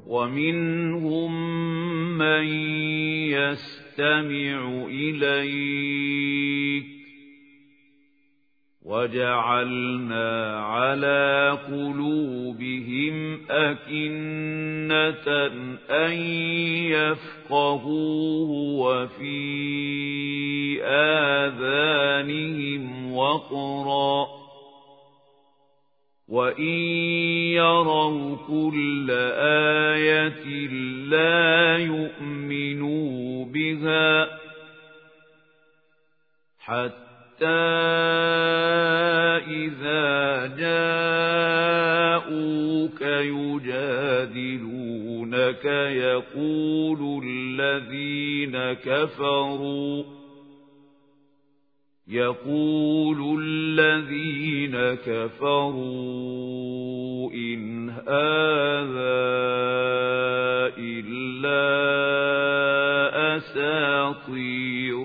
ومنهم من يستمع إليك وجعلنا على قلوبهم أكنة أن يفقهوه وفي آذانهم وقرا وإن يروا كل آية لا يؤمنوا بها حتى إذا جاءوك يجادلونك يقول الذين كفروا إن هذا إلا أساطير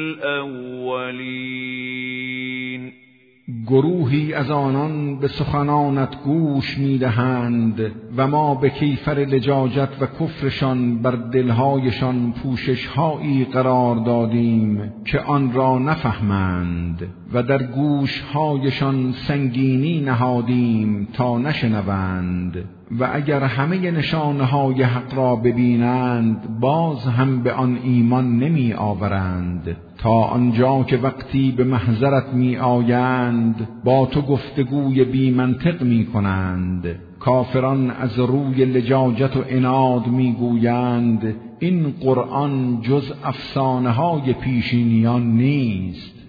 الأولين. گروهی از آنان به سخنانت گوش می‌دهند و ما به کیفر لجاجت و کفرشان بر دلهایشان پوشش‌هایی قرار دادیم که آن را نفهمند و در گوش‌هایشان سنگینی نهادیم تا نشنوند و اگر همه نشانه‌های حق را ببینند باز هم به آن ایمان نمی آورند تا آنجا که وقتی به محضرت می آیند با تو گفتگوی بی منطق می کنند. کافران از روی لجاجت و عناد می گویند این قرآن جز افسانه‌های پیشینیان نیست.